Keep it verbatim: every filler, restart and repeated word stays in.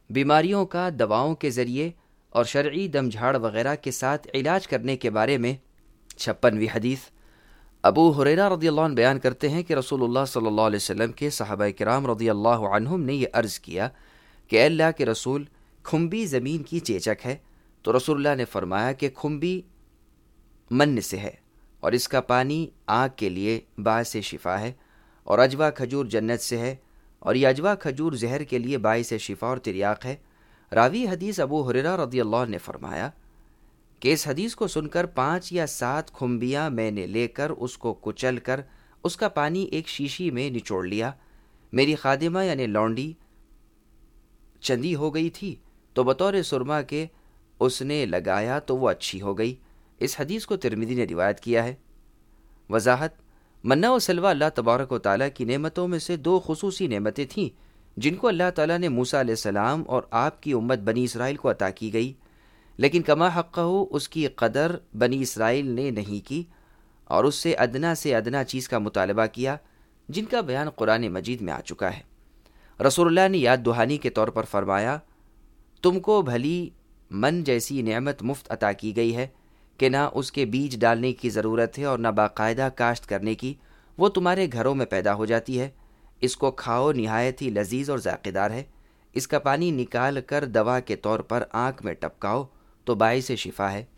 بیماریوں کا دواؤں کے ذریعے اور شرعی دم جھاڑ وغیرہ کے ساتھ علاج کرنے کے بارے میں چھپنویں حدیث۔ ابو ہریرہ رضی اللہ عنہ بیان کرتے ہیں کہ رسول اللہ صلی اللہ علیہ وسلم کے صحابہ کرام رضی اللہ عنہم نے یہ عرض کیا کہ اے اللہ کے رسول، کھمبی زمین کی چیچک ہے، تو رسول اللہ نے فرمایا کہ کھمبی من سے ہے اور اس کا پانی آنکھ کے لیے باعث شفا ہے، اور اجوا کھجور جنت سے ہے اور یہ اجوا کھجور زہر کے لیے باعث شفا اور تریاق ہے۔ راوی حدیث ابو ہریرہ رضی اللہ عنہ نے فرمایا کہ اس حدیث کو سن کر پانچ یا سات کھمبیاں میں نے لے کر اس کو کچل کر اس کا پانی ایک شیشی میں نچوڑ لیا۔ میری خادمہ یعنی لونڈی چندی ہو گئی تھی تو بطور سرما کے اس نے لگایا تو وہ اچھی ہو گئی۔ اس حدیث کو ترمذی نے روایت کیا ہے۔ وضاحت: منہ و سلوہ اللہ تبارک و تعالیٰ کی نعمتوں میں سے دو خصوصی نعمتیں تھیں جن کو اللہ تعالیٰ نے موسیٰ علیہ السلام اور آپ کی امت بنی اسرائیل کو عطا کی گئی، لیکن کما حقہ اس کی قدر بنی اسرائیل نے نہیں کی اور اس سے ادنا سے ادنا چیز کا مطالبہ کیا، جن کا بیان قرآن مجید میں آ چکا ہے۔ رسول اللہ نے یاد دہانی کے طور پر فرمایا، تم کو بھلی من جیسی نعمت مفت عطا کی گئی ہے کہ نہ اس کے بیج ڈالنے کی ضرورت ہے اور نہ باقاعدہ کاشت کرنے کی، وہ تمہارے گھروں میں پیدا ہو جاتی ہے۔ اس کو کھاؤ، نہایت ہی لذیذ اور ذائقہ دار ہے۔ اس کا پانی نکال کر دوا کے طور پر آنکھ میں ٹپکاؤ تو باعث شفا ہے۔